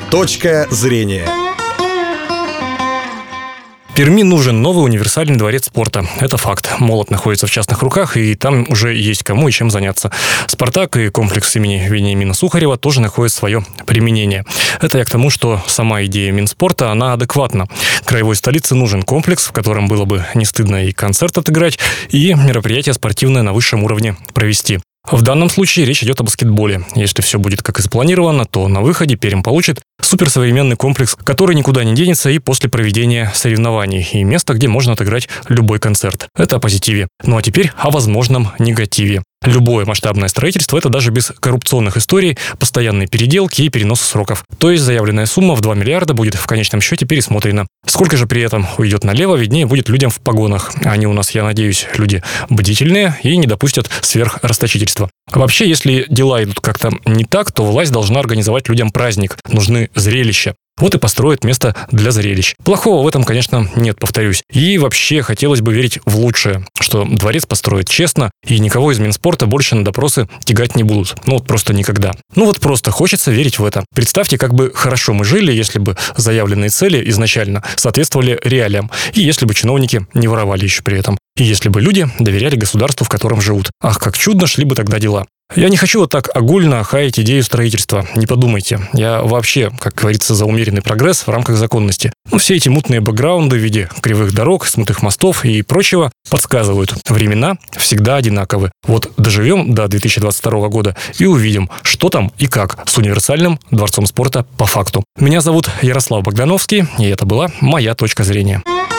Точка зрения. Перми нужен новый универсальный дворец спорта. Это факт. Молот находится в частных руках, и там уже есть кому и чем заняться. «Спартак» и комплекс имени Вениамина Сухарева тоже находят свое применение. Это я к тому, что сама идея Минспорта, она адекватна. Краевой столице нужен комплекс, в котором было бы не стыдно и концерт отыграть, и мероприятие спортивное на высшем уровне провести. В данном случае речь идет о баскетболе. Если все будет как и запланировано, то на выходе Пермь получит суперсовременный комплекс, который никуда не денется и после проведения соревнований, и место, где можно отыграть любой концерт. Это о позитиве. Ну а теперь о возможном негативе. Любое масштабное строительство – это даже без коррупционных историй, постоянные переделки и переносы сроков. То есть заявленная сумма в 2 миллиарда будет в конечном счете пересмотрена. Сколько же при этом уйдет налево, виднее будет людям в погонах. Они у нас, я надеюсь, люди бдительные и не допустят сверхрасточительства. Вообще, если дела идут как-то не так, то власть должна организовать людям праздник. Нужны зрелища. Вот и построят место для зрелищ. Плохого в этом, конечно, нет, повторюсь. И вообще хотелось бы верить в лучшее, что дворец построят честно, и никого из Минспорта больше на допросы тягать не будут. Ну вот просто никогда. Ну вот просто хочется верить в это. Представьте, как бы хорошо мы жили, если бы заявленные цели изначально соответствовали реалиям, и если бы чиновники не воровали еще при этом, и если бы люди доверяли государству, в котором живут. Ах, как чудно шли бы тогда дела. Я не хочу вот так огульно хаять идею строительства. Не подумайте. Я вообще, как говорится, за умеренный прогресс в рамках законности. Все эти мутные бэкграунды в виде кривых дорог, смытых мостов и прочего подсказывают. Времена всегда одинаковы. Вот доживем до 2022 года и увидим, что там и как с универсальным дворцом спорта по факту. Меня зовут Ярослав Богдановский, и это была моя точка зрения.